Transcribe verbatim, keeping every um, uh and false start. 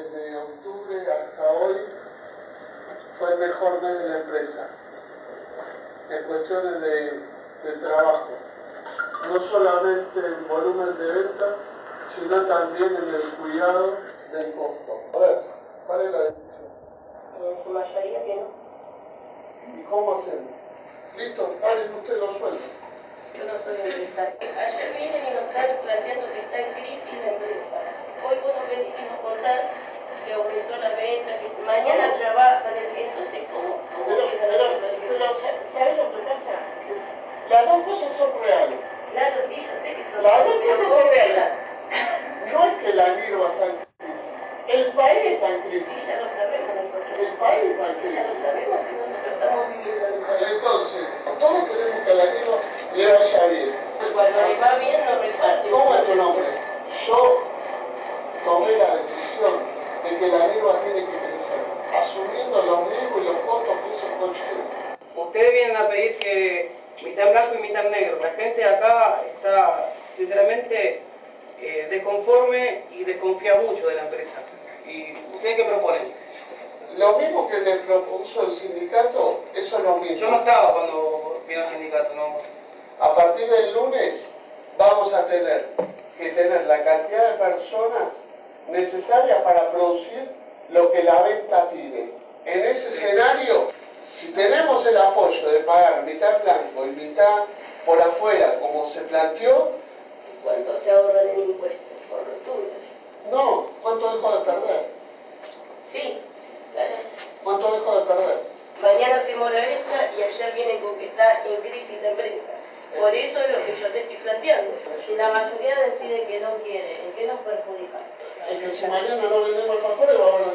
desde octubre hasta hoy fue el mejor mes de la empresa en cuestiones de, de trabajo, no solamente en volumen de venta, sino también en el cuidado del costo. A ver, ¿cuál es la decisión? En su mayoría que no. ¿Y cómo hacemos? Listo, paguen ustedes los sueldos. Yo no soy empresaria. Ayer vienen y nos están planteando que está en crisis la empresa. Hoy vos nos venís y nos contás que aumentó la venta, que mañana trabajan. Entonces, ¿cómo? ¿Cómo Pero, queda pero, la situación? pero, ¿sabes lo que pasa? Las dos cosas son reales. Claro, sí, ya sé que son Las dos pero cosas ¿cómo son reales. queda? No es que la Nirva está en crisis. El país está en Sí, crisis. ya lo sabemos nosotros. El país está en Ya crisis. lo sabemos y nosotros estamos viviendo en el país. Entonces, todos queremos que a la Nirva le vaya bien. Cuando le va bien, no reparte. ¿Cómo es tu nombre? Yo tomé la decisión de que la Nirva tiene que crecer, asumiendo los riesgos y los costos que eso conlleva. Ustedes vienen a pedir que mitad blanco y mitad negro. La gente acá está, sinceramente, eh, desconforme y desconfía mucho de la empresa. ¿Y ustedes qué proponen? Lo mismo que le propuso el sindicato, eso es lo mismo. Yo no estaba cuando vino el sindicato, no. A partir del lunes vamos a tener que tener la cantidad de personas necesarias para producir lo que la venta pide. En ese escenario, si tenemos el apoyo de pagar mitad blanco y mitad por afuera, como se planteó, ¿Cuánto se ahorran en impuestos? Fortunas. no, ¿cuánto dejo de perder? Sí, claro. ¿Cuánto dejo de perder? Mañana hacemos la venta y ayer vienen con que está en crisis la empresa. Por eso es lo que yo te estoy planteando. Si la mayoría decide que no quiere, ¿en qué nos perjudica? Es que si mañana no vendemos alfajores, va a haber